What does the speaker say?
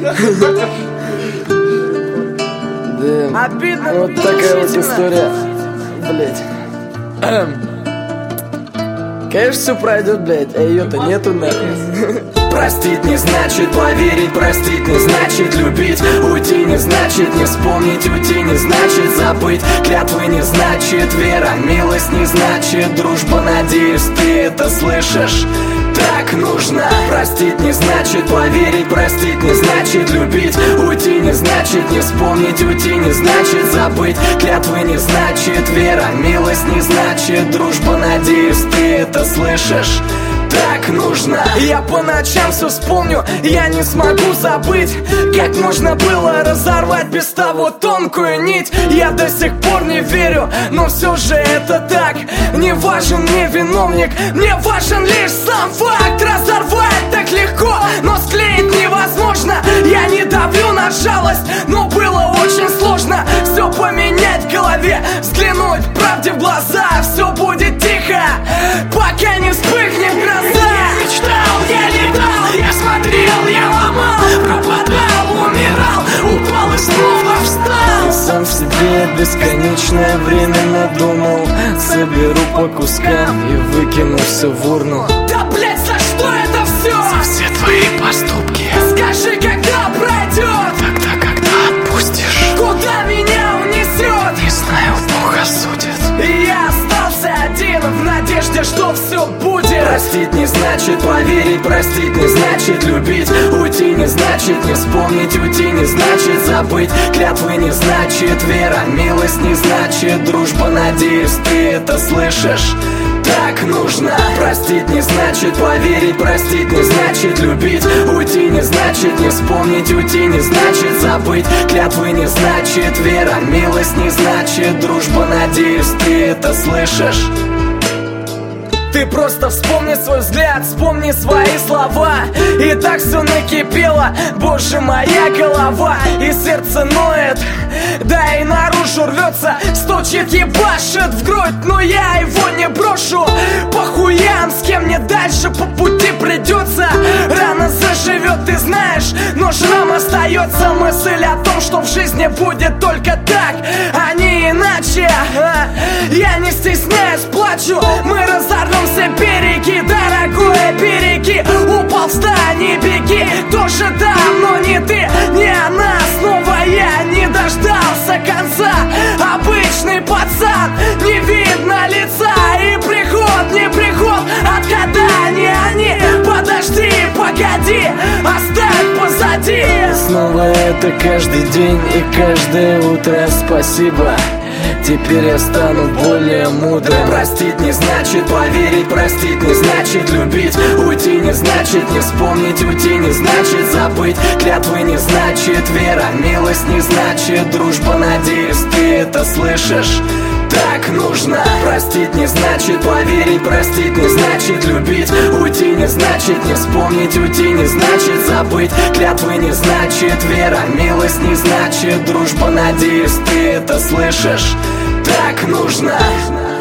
Обидно. Вот такая вот история. Блять. Конечно, все пройдет, блять, а ее-то нету нахуй. Простить не значит поверить, простить не значит любить. Уйти не значит не вспомнить, уйти не значит забыть. Клятвы не значит вера, милость не значит дружба. Надеюсь, ты это слышишь. Так нужно. Простить не значит поверить, простить не значит любить. Уйти не значит не вспомнить, уйти не значит забыть. Клятвы не значит вера, милость не значит дружба. Надеюсь, ты это слышишь. Так нужно. Я по ночам все вспомню, я не смогу забыть, как можно было разорвать без того тонкую нить. Я до сих пор не верю, но все же это так. Не важен мне виновник, мне важен лишь сам факт. Разорвать так легко, но склеить невозможно. Я не давлю на жалость, но было очень сложно все поменять в голове, взглянуть правде в глаза. Все будет тихо, пока не вспыхнет гроза. Я мечтал, я летал, я смотрел, я ломал, пропадал, умирал, упал и снова встал. Сам в себе бесконечное время надумал. Соберу по кускам и выкину все в урну. Да блять, за что это все? За все твои поступки. Скажи, когда пройдет? Тогда, когда отпустишь. Куда меня унесет? Не знаю, Бог осудит. И я остался один в надежде, что все будет. Простить не значит поверить, простить не значит любить. Уйти не значит не вспомнить, уйти не значит забыть. Клятвы не значит вера, милость не значит дружба. Надеюсь, ты это слышишь. Так нужно. Простить не значит поверить, простить не значит любить. Уйти не значит не вспомнить, уйти не значит забыть. Клятвы не значит вера, милость не значит дружба. Надеюсь, ты это слышишь. Ты просто вспомни свой взгляд, вспомни свои слова. И так все накипело, боже, моя голова. И сердце ноет, да и наружу рвется. Стучит, ебашит в грудь, но я его не брошу. По хуям, с кем мне дальше по пути придется. Рана заживет, ты знаешь, но шрам остается. Мысль о том, что в жизни будет только так, а не иначе. Я не стесняюсь, плачу, мы разорвем все береги, дорогое, береги. Упал, встань и беги. Тоже давно не ты, не она. Снова я не дождался конца. Обычный пацан, не видно лица. И приход, не приход, от года не они. Подожди, погоди, оставь позади. Снова это каждый день и каждое утро. Спасибо, теперь я стану более мудрым. Простить не значит поверить, простить не значит любить. Уйти не значит не вспомнить, уйти не значит забыть. Клятвы не значит вера, милость не значит дружба. Надеюсь, ты это слышишь. Так нужно. Простить не значит поверить, простить не значит любить. Уйти не значит не вспомнить, уйти не значит забыть. Клятвы не значит вера, милость не значит дружба. Надеюсь, ты это слышишь. Так нужно.